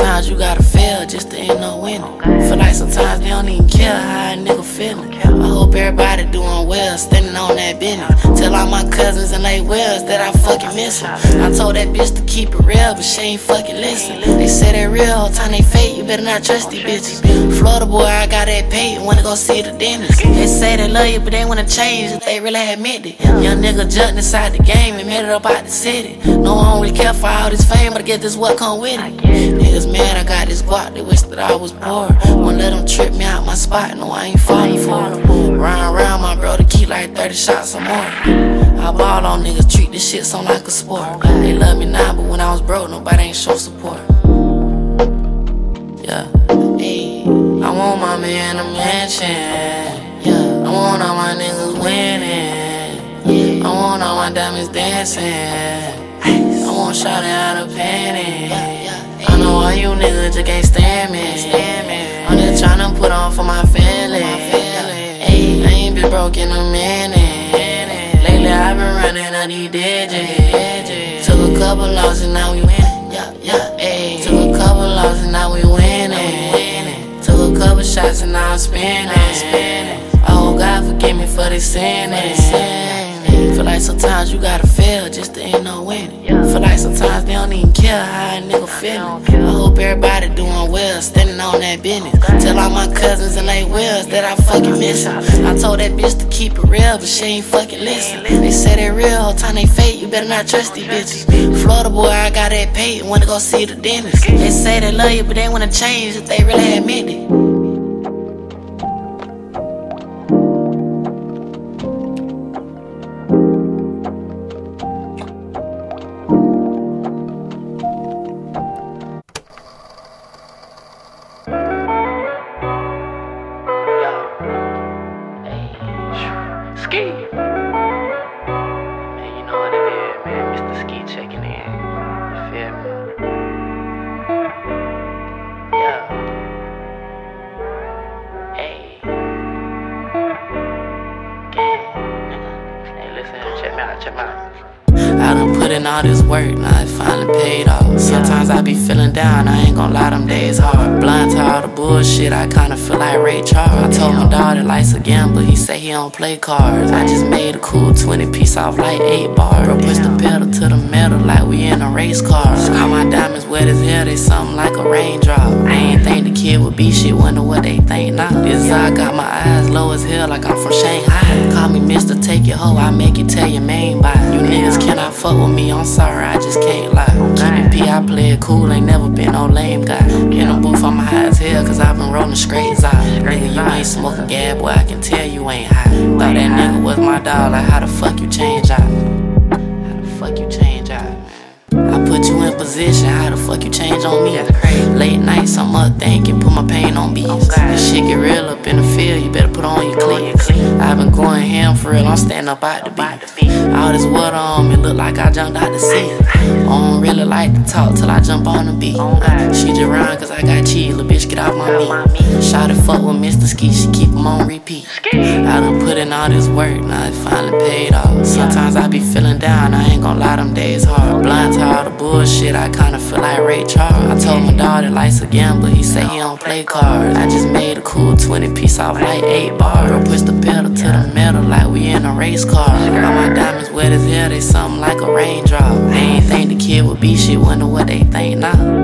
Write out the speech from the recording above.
sometimes you gotta fail just to end up winning. Feel like sometimes they don't even care how a nigga feeling. I hope everybody doing well, standing on that business. Tell all my cousins and they wells that I fucking miss them. I told that bitch to keep it real, but she ain't fucking listen. They say they real, whole time they fake, you better not trust these bitches. Florida boy, I got that paid, wanna go see the dentist. They say they love you, but they wanna change if they really admit it. Young nigga jumped inside the game and made it up out the city. No one really care for all this fame, but I guess this what come with it. Niggas mad I got this guap, they wish that I was bored. Won't let them trip me out my spot, no I ain't falling for it. Round my bro to keep like 30 shots or more. I ball on niggas, treat this shit so like a sport. They love me now, but when I was broke, nobody ain't show support. Yeah, ayy, I want my man a mansion. Yeah, I want all my niggas winning. I want all my diamonds dancing. I want shawty out of panic. I know all you niggas just can't stand me. I'm just tryna put on for my family. Ayy, I ain't been broke in a minute. Lately I've been running on these digits. Took a couple losses, now we winning. Ayy, took a couple losses, now we winning. Took a couple shots and now I'm spinning. Oh God, forgive me for this sinning. Feel like sometimes you gotta fail just to end up winning. Feel like sometimes they don't even care how a nigga feeling. I hope everybody doing well, standing on that business. Tell all my cousins and they wells that I fucking miss them. I told that bitch to keep it real, but she ain't fucking listen. They say they real, whole time they fake, you better not trust these bitches. Florida boy, I got that paid, wanna go see the dentist. They say they love you, but they wanna change if they really admit it. Ski. Man, you know what it is, man. Mr. Ski checking in. You feel me? Yeah. Hey. Hey, listen, check me out. I done put in all this work, now it finally paid off. Sometimes I be feeling down, I ain't gon' lie, them days hard. Blind to all the bullshit, I kinda feel like Ray Charles. I told my dog that life's a gamble, he say he don't play cards. I just made a cool 20 piece off like 8 bars. Bro, push the pedal to the metal like we in a race car. All my diamonds wet as hell, they something like a raindrop. I ain't think the kid would be shit, wonder what they think now. This is how I got my eyes low as hell like I'm from Shanghai. Call me Mr. Take Your Hoe, I make you tell your main bye. You niggas cannot fuck with me, I'm sorry, I just can't lie. Keep it P, I play it cool, ain't never been no lame guy. In the booth, I'm high as hell, cause I been rolling straight out. Nigga, you ain't smoking gas, boy, I can tell you ain't high. Thought that nigga was my dog, like how the fuck you change out? How the fuck you change out, man? I put you in position, how the fuck you change on me? Late nights, I'm up thinking, put my pain on beats. This shit get real up in the field, you better put on your cleats. I been going ham for real, I'm standing up out the beat. All this water on me, look like I jumped out the sea. I don't really like to talk till I jump on the beat. She just run cause I got cheese, little bitch get off my meat. Shawty fuck with Mr. Ski, she keep him on repeat. I done put in all this work, now it finally paid off. Sometimes I be feeling down, I ain't gon' lie, them days hard. Blind to all the bullshit, I kinda feel like Ray Charles. I told my dog that life's a gamble, he say he don't play cards. I just made a cool 20 piece off like 8 bars. Bro, push the pedal to the metal like we in a race car. All my diamonds wet as hell, they something like a raindrop. They ain't think the kid would be shit, wonder what they think now.